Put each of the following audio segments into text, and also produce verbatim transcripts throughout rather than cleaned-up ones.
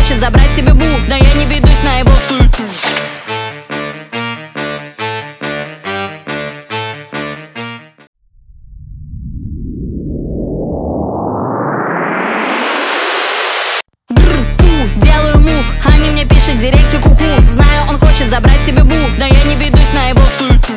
хочет забрать себе бу, но я не ведусь на его суету. Делаю мув, Аня мне пишет в директе куку. Знаю, он хочет забрать себе бу, но я не ведусь на его суету.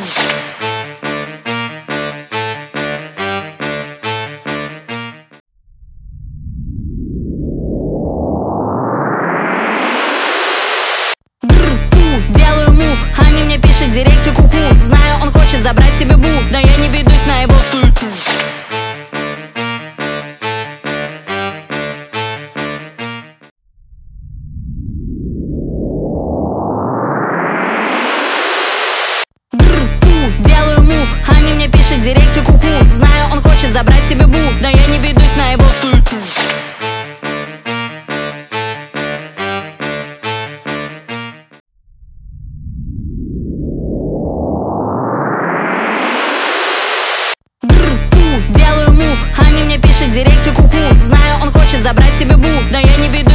Делаю мув, Аня мне пишет в директе куку. Знаю, он хочет забрать себе бу, но я не ведусь на его суету. Делаю мув, Аня мне пишет в директе куку. Знаю, он хочет забрать себе бу, но я не ведусь на его суету. Делаю мув, Аня мне пишет в директе куку. Знаю, он хочет забрать себе бу, но я не ведусь.